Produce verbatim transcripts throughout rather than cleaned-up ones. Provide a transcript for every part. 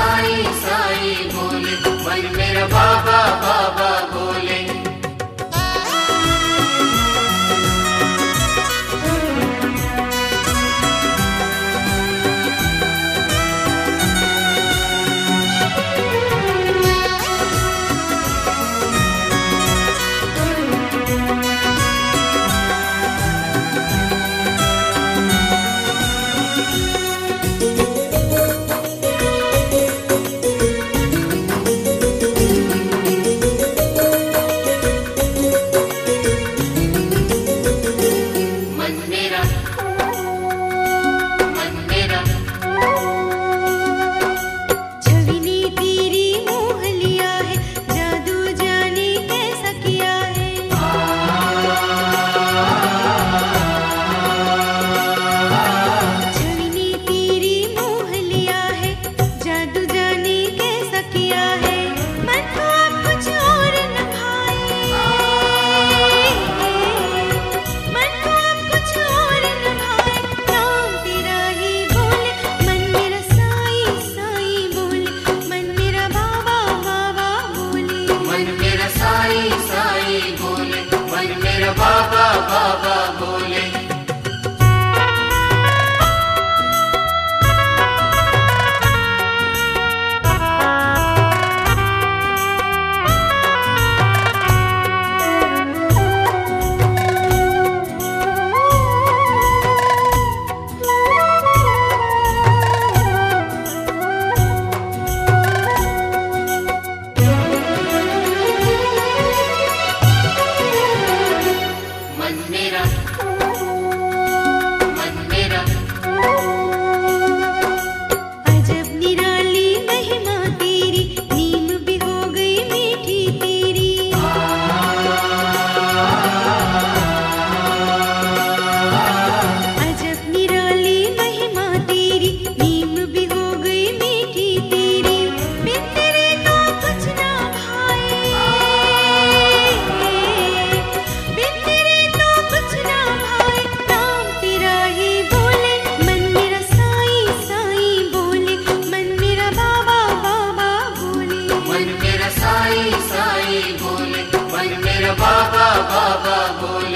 साईं साईं बोले, मन मेरा बाबा बाबा बोले। बाबा बाबा बोले। बाबा बाबा बोले।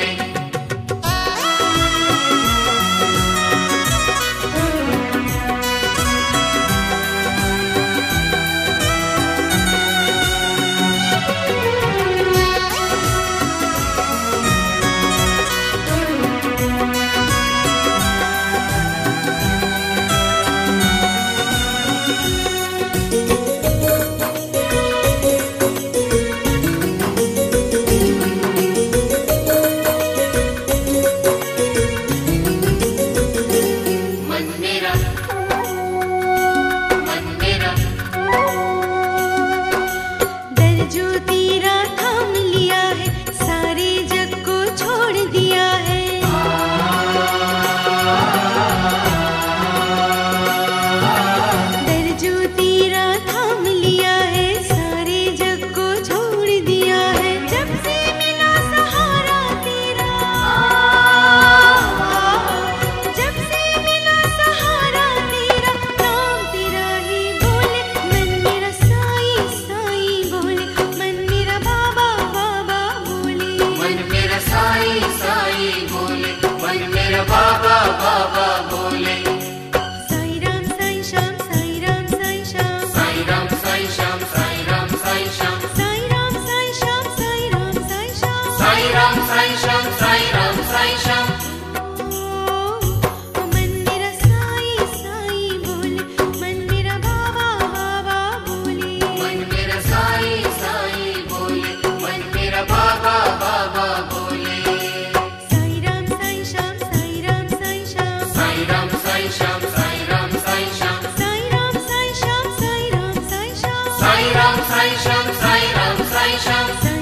बाबा बाबा बोले। साईं राम साईं श्याम साईं राम साईं श्याम साईं राम साईं श्याम साईं राम साईं श्याम साईं राम साईं श्याम साईं राम साईं श्याम साईं राम साईं श्याम साईं राम साईं श्याम। मन मेरा साईं साईं बोले, मन मेरा बाबा बाबा बोले। मन मेरा साईं साईं बोले, मन मेरा बाबा बाबा बोले। साईं राम साईं श्याम साईं राम साईं श्याम साईं राम साईं श्याम साईं राम साईं श्याम साईं राम साईं श्याम साईं राम साईं श्याम साईं राम साईं श्याम साईं राम साईं श्याम।